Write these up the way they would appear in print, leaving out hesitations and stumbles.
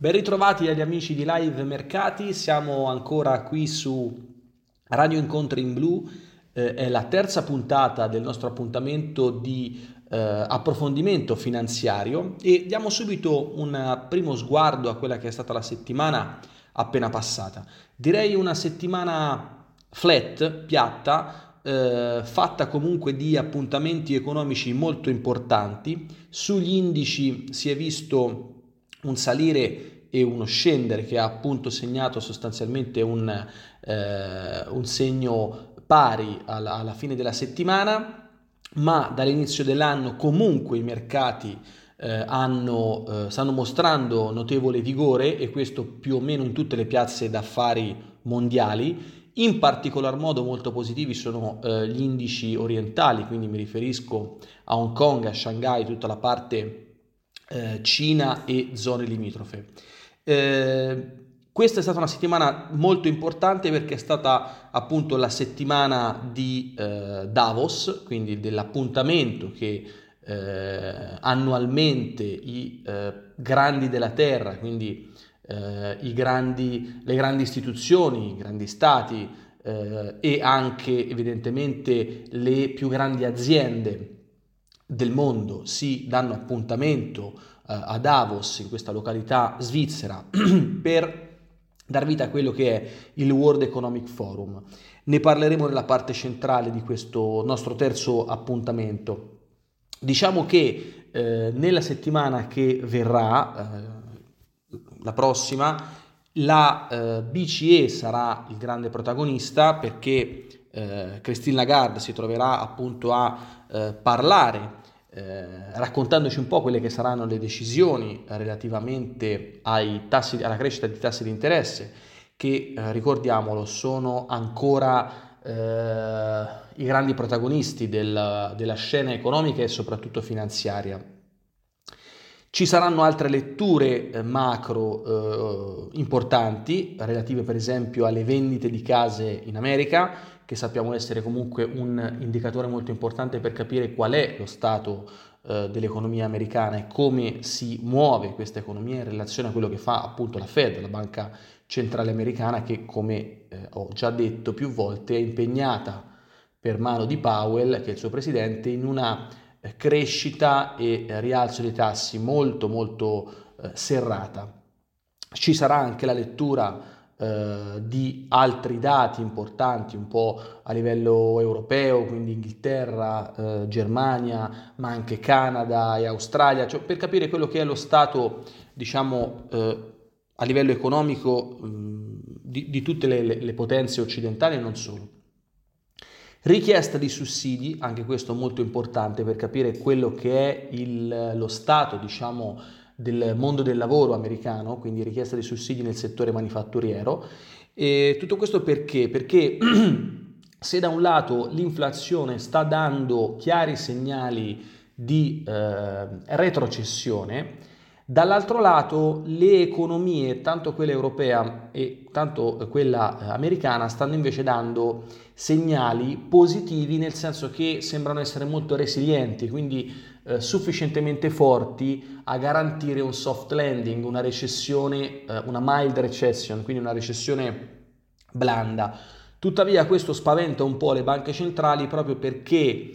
Ben ritrovati agli amici di Live Mercati, siamo ancora qui su Radio Incontri in Blu, è la terza puntata del nostro appuntamento di approfondimento finanziario e diamo subito un primo sguardo a quella che è stata la settimana appena passata. Direi una settimana flat, piatta, fatta comunque di appuntamenti economici molto importanti. Sugli indici si è visto un salire e uno scendere che ha appunto segnato sostanzialmente un segno pari alla fine della settimana, ma dall'inizio dell'anno comunque i mercati stanno mostrando notevole vigore, e questo più o meno in tutte le piazze d'affari mondiali. In particolar modo molto positivi sono gli indici orientali, quindi mi riferisco a Hong Kong, a Shanghai, tutta la parte Cina e zone limitrofe. Questa è stata una settimana molto importante perché è stata appunto la settimana di Davos, quindi dell'appuntamento che annualmente i grandi della terra, quindi le grandi istituzioni, i grandi stati e anche evidentemente le più grandi aziende del mondo si danno appuntamento a Davos, in questa località svizzera, per dar vita a quello che è il World Economic Forum. Ne parleremo nella parte centrale di questo nostro terzo appuntamento. Diciamo che nella settimana che verrà, la prossima, la BCE sarà il grande protagonista, perché Christine Lagarde si troverà appunto a parlare, raccontandoci un po' quelle che saranno le decisioni relativamente alla crescita di tassi di interesse, che ricordiamolo sono ancora i grandi protagonisti della scena economica e soprattutto finanziaria. Ci saranno altre letture macro importanti, relative per esempio alle vendite di case in America, che sappiamo essere comunque un indicatore molto importante per capire qual è lo stato dell'economia americana e come si muove questa economia in relazione a quello che fa appunto la Fed, la banca centrale americana, che come ho già detto più volte è impegnata per mano di Powell, che è il suo presidente, in una crescita e rialzo dei tassi molto molto serrata. Ci sarà anche la lettura di altri dati importanti un po' a livello europeo, quindi Inghilterra, Germania, ma anche Canada e Australia, cioè per capire quello che è lo stato, diciamo, a livello economico di tutte le potenze occidentali e non solo. Richiesta di sussidi, anche questo molto importante per capire quello che è lo stato, diciamo, del mondo del lavoro americano, quindi richiesta di sussidi nel settore manifatturiero. E tutto questo perché? Perché se da un lato l'inflazione sta dando chiari segnali di retrocessione, dall'altro lato le economie, tanto quella europea e tanto quella americana, stanno invece dando segnali positivi, nel senso che sembrano essere molto resilienti, quindi sufficientemente forti a garantire un soft landing, una recessione, una mild recession, quindi una recessione blanda. Tuttavia questo spaventa un po' le banche centrali, proprio perché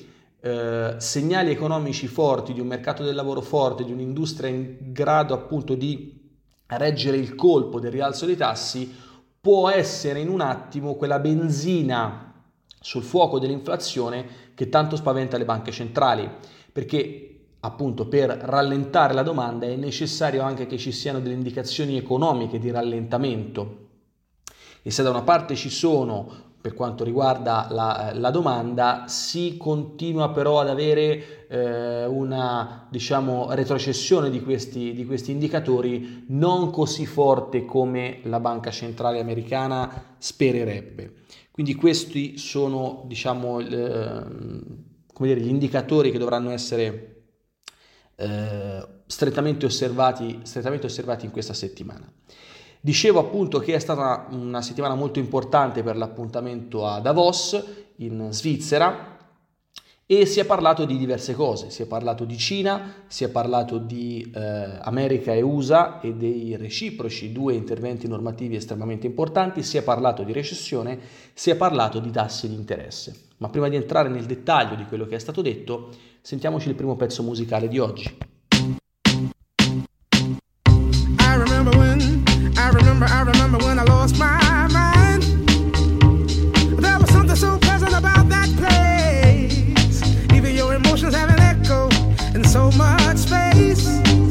segnali economici forti, di un mercato del lavoro forte, di un'industria in grado appunto di reggere il colpo del rialzo dei tassi, può essere in un attimo quella benzina sul fuoco dell'inflazione che tanto spaventa le banche centrali, perché appunto per rallentare la domanda è necessario anche che ci siano delle indicazioni economiche di rallentamento. E se da una parte ci sono, per quanto riguarda la domanda, si continua però ad avere una, diciamo, retrocessione di questi indicatori non così forte come la banca centrale americana spererebbe. Quindi questi sono, diciamo, come dire, gli indicatori che dovranno essere strettamente osservati in questa settimana. Dicevo appunto che è stata una settimana molto importante per l'appuntamento a Davos in Svizzera, E si è parlato di diverse cose, si è parlato di Cina, si è parlato di America e USA e dei reciproci 2 interventi normativi estremamente importanti, si è parlato di recessione, si è parlato di tassi di interesse. Ma prima di entrare nel dettaglio di quello che è stato detto, sentiamoci il primo pezzo musicale di oggi. I remember when I lost my mind. There was something so pleasant about that place. Even your emotions have an echo in so much space.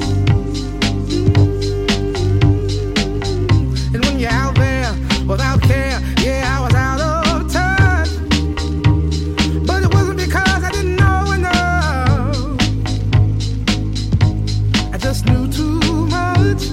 And when you're out there without care, yeah, I was out of touch. But it wasn't because I didn't know enough. I just knew too much.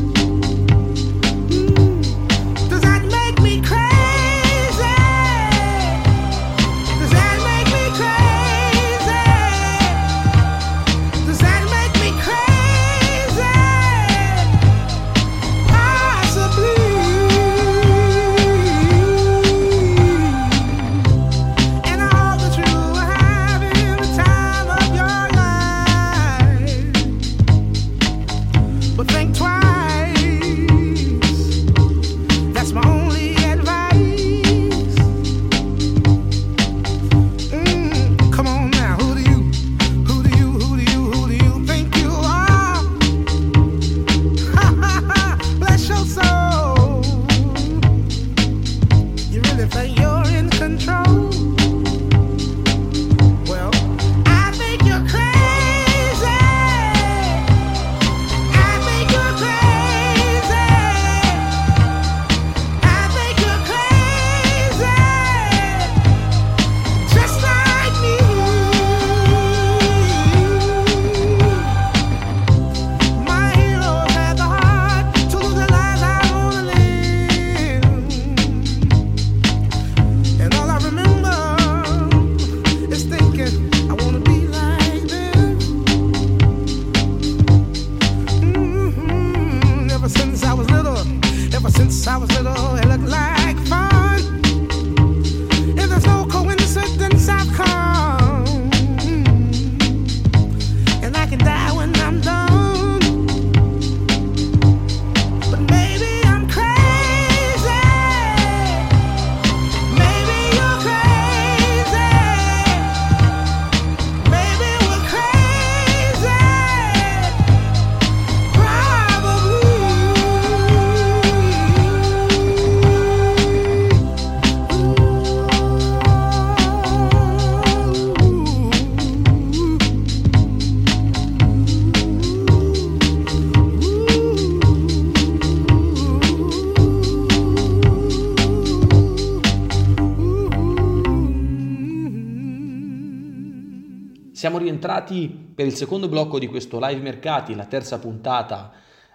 Siamo rientrati per il secondo blocco di questo live mercati, la terza puntata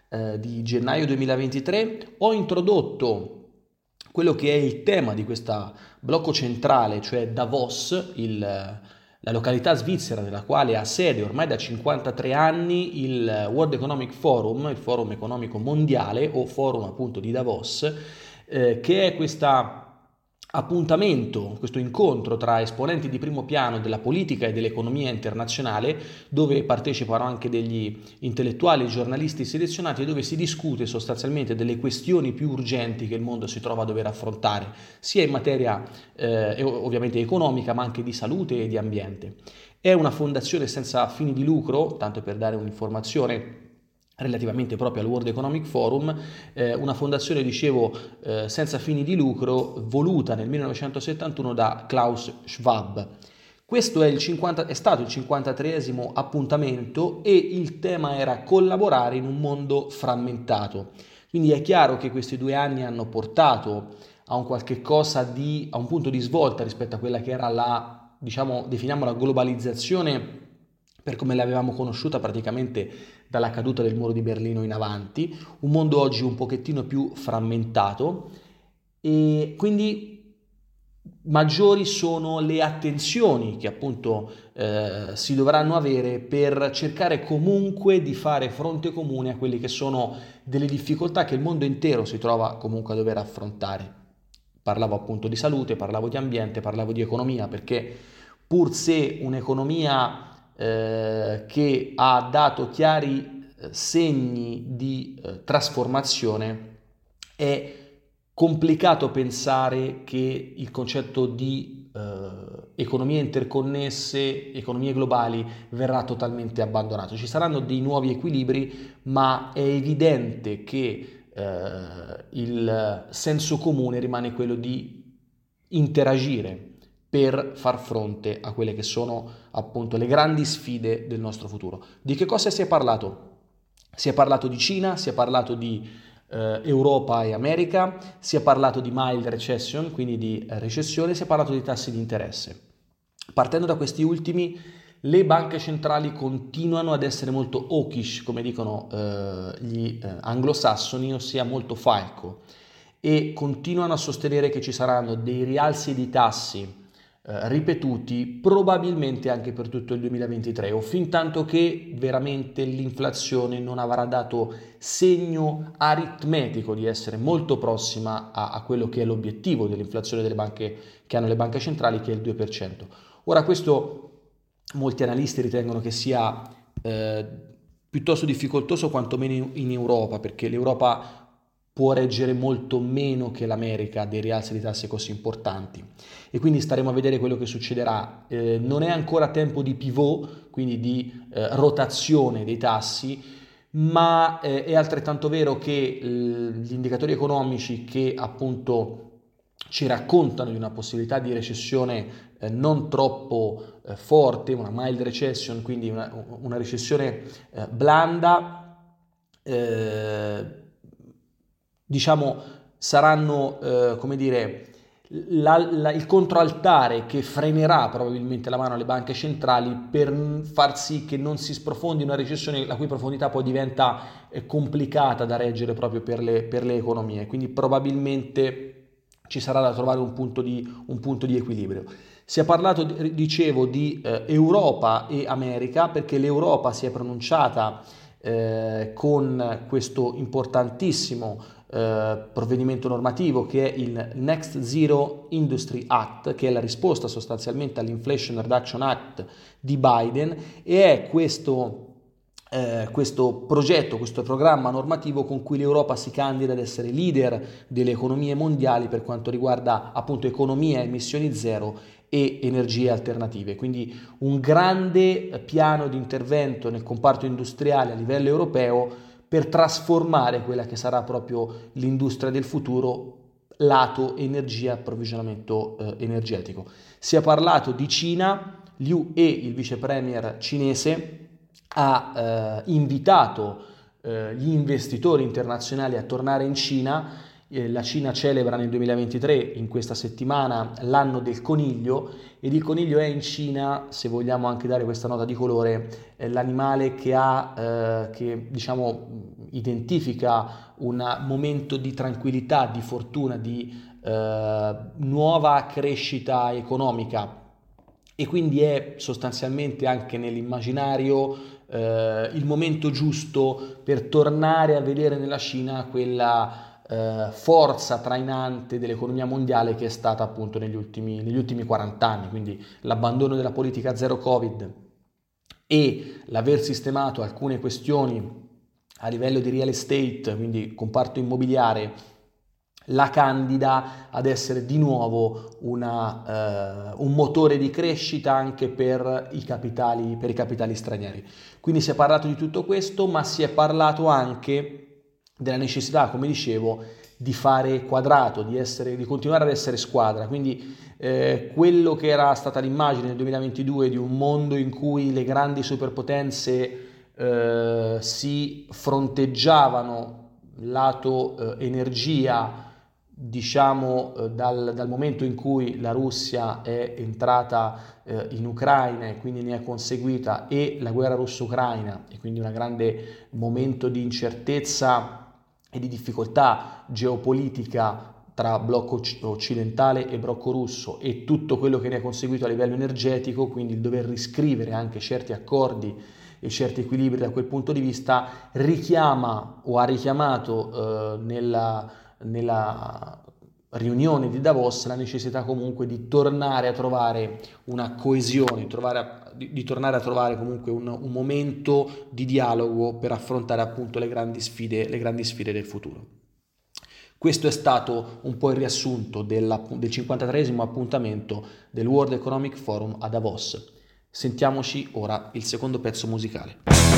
di gennaio 2023. Ho introdotto quello che è il tema di questo blocco centrale, cioè Davos, la località svizzera nella quale ha sede ormai da 53 anni il World Economic Forum, il forum economico mondiale o forum appunto di Davos, che è questo appuntamento, questo incontro tra esponenti di primo piano della politica e dell'economia internazionale, dove partecipano anche degli intellettuali e giornalisti selezionati e dove si discute sostanzialmente delle questioni più urgenti che il mondo si trova a dover affrontare, sia in materia ovviamente economica, ma anche di salute e di ambiente. È una fondazione senza fini di lucro, tanto per dare un'informazione relativamente proprio al World Economic Forum, una fondazione, dicevo, senza fini di lucro, voluta nel 1971 da Klaus Schwab. Questo è stato il 53esimo appuntamento e il tema era collaborare in un mondo frammentato. Quindi è chiaro che questi 2 anni hanno portato a un qualche cosa a un punto di svolta rispetto a quella che era definiamo la globalizzazione per come l'avevamo conosciuta praticamente dalla caduta del muro di Berlino in avanti, un mondo oggi un pochettino più frammentato e quindi maggiori sono le attenzioni che appunto si dovranno avere per cercare comunque di fare fronte comune a quelle che sono delle difficoltà che il mondo intero si trova comunque a dover affrontare. Parlavo appunto di salute, parlavo di ambiente, parlavo di economia, perché pur se un'economia che ha dato chiari segni di trasformazione, è complicato pensare che il concetto di economie interconnesse, economie globali, verrà totalmente abbandonato. Ci saranno dei nuovi equilibri, ma è evidente che il senso comune rimane quello di interagire per far fronte a quelle che sono appunto le grandi sfide del nostro futuro. Di che cosa si è parlato? Si è parlato di Cina, si è parlato di Europa e America, si è parlato di mild recession, quindi di recessione, si è parlato di tassi di interesse. Partendo da questi ultimi, le banche centrali continuano ad essere molto hawkish, come dicono gli anglosassoni, ossia molto falco, e continuano a sostenere che ci saranno dei rialzi di tassi ripetuti probabilmente anche per tutto il 2023, o fin tanto che veramente l'inflazione non avrà dato segno aritmetico di essere molto prossima a quello che è l'obiettivo dell'inflazione delle banche che hanno le banche centrali, che è il 2%. Ora, questo molti analisti ritengono che sia piuttosto difficoltoso, quantomeno in Europa, perché l'Europa può reggere molto meno che l'America dei rialzi di tasse così importanti, e quindi staremo a vedere quello che succederà. Non è ancora tempo di pivot, quindi di rotazione dei tassi, ma è altrettanto vero che gli indicatori economici che appunto ci raccontano di una possibilità di recessione non troppo forte, una mild recession, quindi una recessione blanda, diciamo saranno come dire il controaltare che frenerà probabilmente la mano alle banche centrali per far sì che non si sprofondi una recessione la cui profondità poi diventa complicata da reggere proprio per le economie. Quindi probabilmente ci sarà da trovare un punto di equilibrio. Si è parlato, dicevo, di Europa e America, perché l'Europa si è pronunciata con questo importantissimo provvedimento normativo che è il Next Zero Industry Act, che è la risposta sostanzialmente all'Inflation Reduction Act di Biden, e è questo progetto, questo programma normativo con cui l'Europa si candida ad essere leader delle economie mondiali per quanto riguarda appunto economia a emissioni zero e energie alternative. Quindi un grande piano di intervento nel comparto industriale a livello europeo per trasformare quella che sarà proprio l'industria del futuro lato energia, approvvigionamento energetico. Si è parlato di Cina, Liu He, il vice premier cinese, ha invitato gli investitori internazionali a tornare in Cina. La Cina celebra nel 2023, in questa settimana, l'anno del coniglio, ed il coniglio è in Cina, se vogliamo anche dare questa nota di colore, l'animale che diciamo identifica un momento di tranquillità, di fortuna, di nuova crescita economica, e quindi è sostanzialmente anche nell'immaginario il momento giusto per tornare a vedere nella Cina quella forza trainante dell'economia mondiale che è stata appunto negli ultimi 40 anni, quindi l'abbandono della politica zero Covid e l'aver sistemato alcune questioni a livello di real estate, quindi comparto immobiliare, la candida ad essere di nuovo un motore di crescita anche per i capitali stranieri. Quindi si è parlato di tutto questo, ma si è parlato anche della necessità, come dicevo, di fare quadrato, di continuare ad essere squadra. Quindi quello che era stata l'immagine nel 2022 di un mondo in cui le grandi superpotenze si fronteggiavano lato energia, diciamo dal momento in cui la Russia è entrata in Ucraina e quindi ne è conseguita, e la guerra russo-ucraina, e quindi un grande momento di incertezza e di difficoltà geopolitica tra blocco occidentale e blocco russo, e tutto quello che ne è conseguito a livello energetico, quindi il dover riscrivere anche certi accordi e certi equilibri da quel punto di vista, richiama o ha richiamato nella riunione di Davos la necessità comunque di tornare a trovare una coesione, di tornare a trovare comunque un momento di dialogo per affrontare appunto le grandi sfide del futuro. Questo è stato un po' il riassunto del 53esimo appuntamento del World Economic Forum a Davos. Sentiamoci ora il secondo pezzo musicale.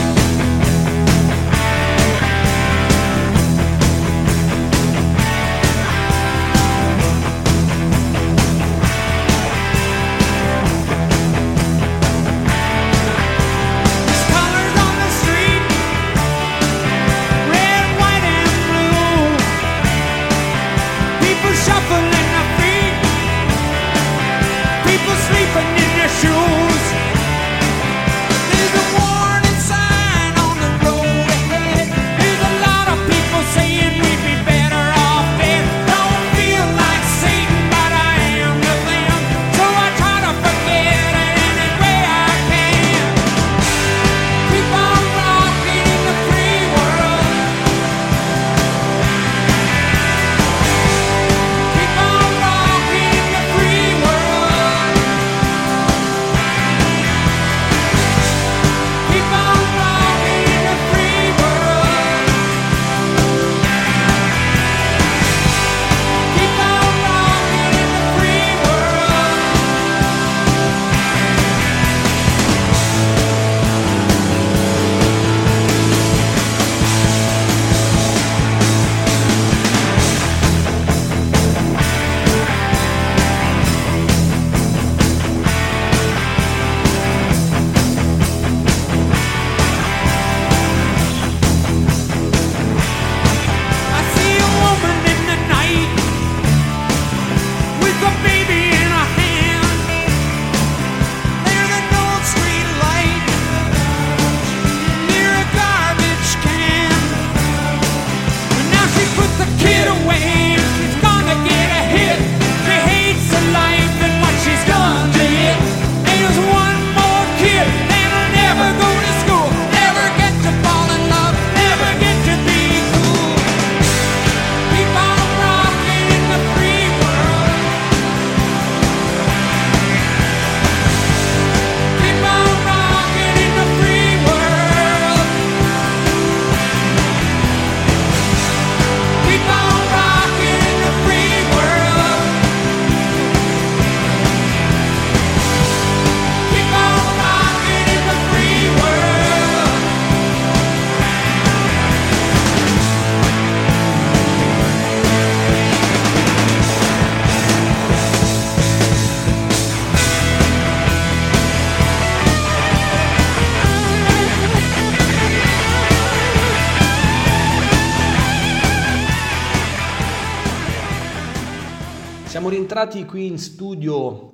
Siamo rientrati qui in studio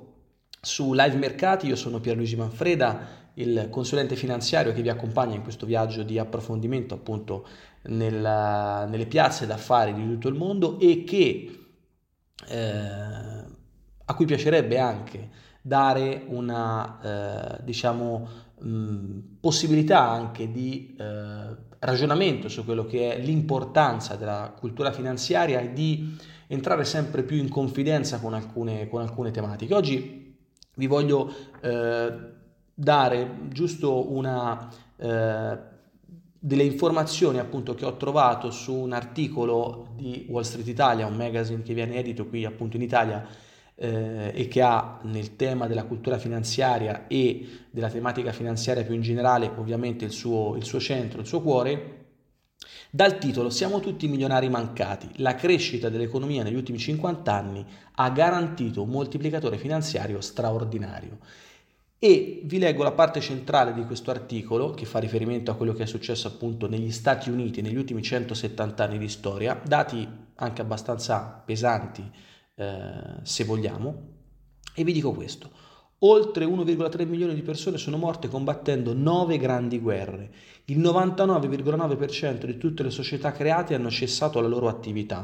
su Live Mercati. Io sono Pierluigi Manfreda, il consulente finanziario che vi accompagna in questo viaggio di approfondimento appunto nelle piazze d'affari di tutto il mondo e a cui piacerebbe anche dare una possibilità anche di ragionamento su quello che è l'importanza della cultura finanziaria e di entrare sempre più in confidenza con alcune tematiche. Oggi vi voglio dare giusto delle informazioni appunto che ho trovato su un articolo di Wall Street Italia, un magazine che viene edito qui appunto in Italia e che ha nel tema della cultura finanziaria e della tematica finanziaria più in generale ovviamente il suo centro, il suo cuore. Dal titolo "Siamo tutti milionari mancati, la crescita dell'economia negli ultimi 50 anni ha garantito un moltiplicatore finanziario straordinario". E vi leggo la parte centrale di questo articolo che fa riferimento a quello che è successo appunto negli Stati Uniti negli ultimi 170 anni di storia, dati anche abbastanza pesanti se vogliamo, e vi dico questo: oltre 1,3 milioni di persone sono morte combattendo 9 grandi guerre, il 99,9% di tutte le società create hanno cessato la loro attività,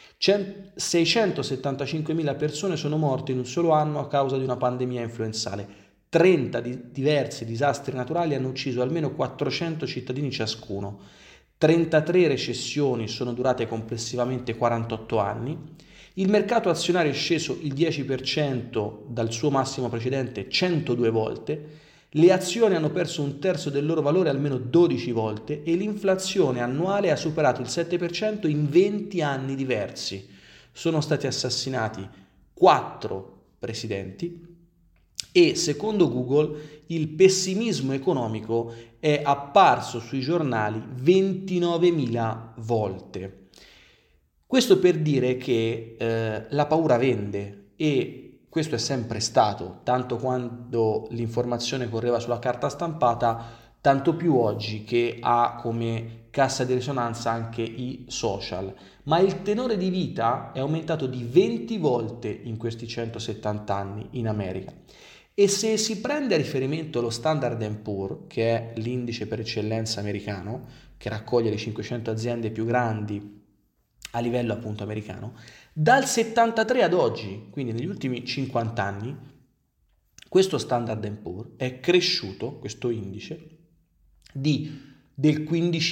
675.000 persone sono morte in un solo anno a causa di una pandemia influenzale, 30 diversi disastri naturali hanno ucciso almeno 400 cittadini ciascuno, 33 recessioni sono durate complessivamente 48 anni, Il mercato azionario è sceso il 10% dal suo massimo precedente 102 volte, le azioni hanno perso un terzo del loro valore almeno 12 volte e l'inflazione annuale ha superato il 7% in 20 anni diversi. Sono stati assassinati 4 presidenti e secondo Google il pessimismo economico è apparso sui giornali 29.000 volte. Questo per dire che la paura vende, e questo è sempre stato, tanto quando l'informazione correva sulla carta stampata, tanto più oggi che ha come cassa di risonanza anche i social. Ma il tenore di vita è aumentato di 20 volte in questi 170 anni in America. E se si prende a riferimento lo Standard & Poor's, che è l'indice per eccellenza americano, che raccoglie le 500 aziende più grandi a livello appunto americano, dal 73 ad oggi, quindi negli ultimi 50 anni, questo Standard & Poor's è cresciuto, questo indice, del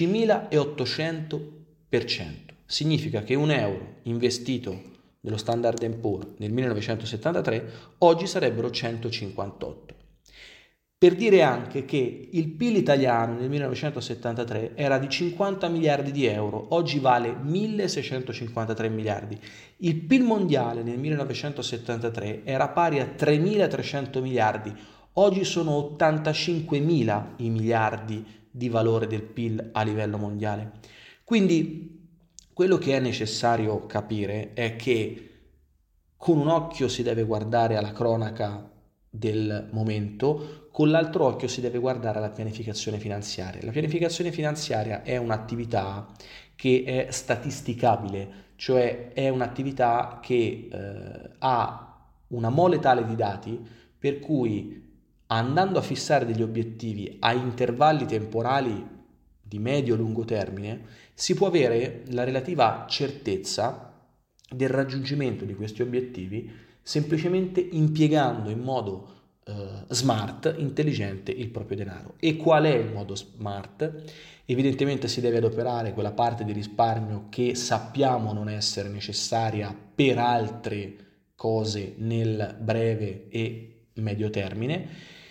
15.800%. Significa che un euro investito dello Standard & Poor's nel 1973 oggi sarebbero 158. Per dire anche che il PIL italiano nel 1973 era di 50 miliardi di euro, oggi vale 1.653 miliardi. Il PIL mondiale nel 1973 era pari a 3.300 miliardi, oggi sono 85.000 i miliardi di valore del PIL a livello mondiale. Quindi quello che è necessario capire è che con un occhio si deve guardare alla cronaca del momento, con l'altro occhio si deve guardare alla pianificazione finanziaria. La pianificazione finanziaria è un'attività che è statisticabile, cioè è un'attività che ha una mole tale di dati per cui, andando a fissare degli obiettivi a intervalli temporali di medio-lungo termine, si può avere la relativa certezza del raggiungimento di questi obiettivi semplicemente impiegando in modo smart, intelligente il proprio denaro. E qual è il modo smart? Evidentemente si deve adoperare quella parte di risparmio che sappiamo non essere necessaria per altre cose nel breve e medio termine,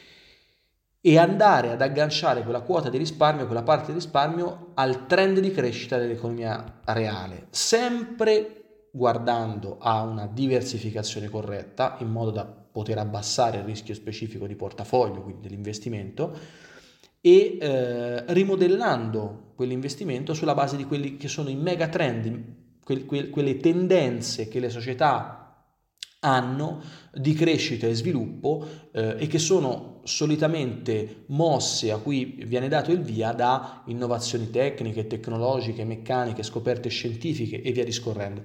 e andare ad agganciare quella quota di risparmio, quella parte di risparmio al trend di crescita dell'economia reale, sempre guardando a una diversificazione corretta in modo da poter abbassare il rischio specifico di portafoglio, quindi dell'investimento, e rimodellando quell'investimento sulla base di quelli che sono i mega trend, quelle tendenze che le società hanno di crescita e sviluppo e che sono solitamente mosse, a cui viene dato il via da innovazioni tecniche, tecnologiche, meccaniche, scoperte scientifiche e via discorrendo.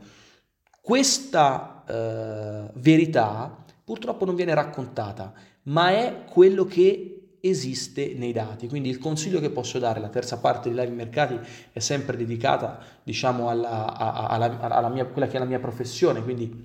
Questa verità purtroppo non viene raccontata, ma è quello che esiste nei dati. Quindi il consiglio che posso dare, la terza parte di Live Mercati è sempre dedicata, diciamo, alla mia, quella che è la mia professione, quindi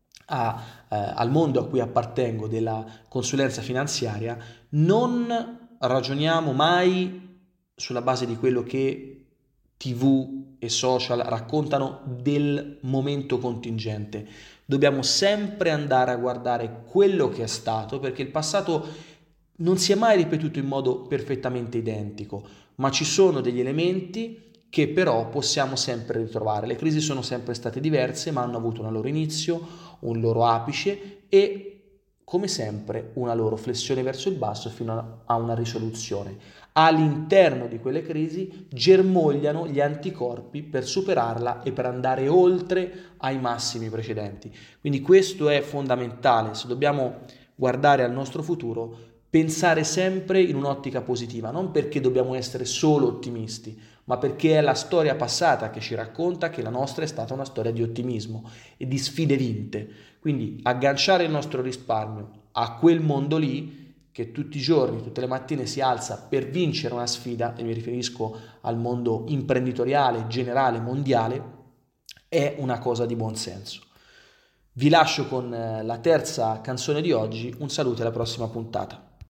al mondo a cui appartengo della consulenza finanziaria. Non ragioniamo mai sulla base di quello che TV e social raccontano del momento contingente. Dobbiamo sempre andare a guardare quello che è stato, perché il passato non si è mai ripetuto in modo perfettamente identico, ma ci sono degli elementi che però possiamo sempre ritrovare. Le crisi sono sempre state diverse, ma hanno avuto un loro inizio, un loro apice e, come sempre, una loro flessione verso il basso fino a una risoluzione. All'interno di quelle crisi germogliano gli anticorpi per superarla e per andare oltre ai massimi precedenti. Quindi questo è fondamentale. Se dobbiamo guardare al nostro futuro, pensare sempre in un'ottica positiva, non perché dobbiamo essere solo ottimisti, ma perché è la storia passata che ci racconta che la nostra è stata una storia di ottimismo e di sfide vinte. Quindi agganciare il nostro risparmio a quel mondo lì che tutti i giorni, tutte le mattine si alza per vincere una sfida, e mi riferisco al mondo imprenditoriale, generale, mondiale, è una cosa di buon senso. Vi lascio con la terza canzone di oggi, un saluto e alla prossima puntata.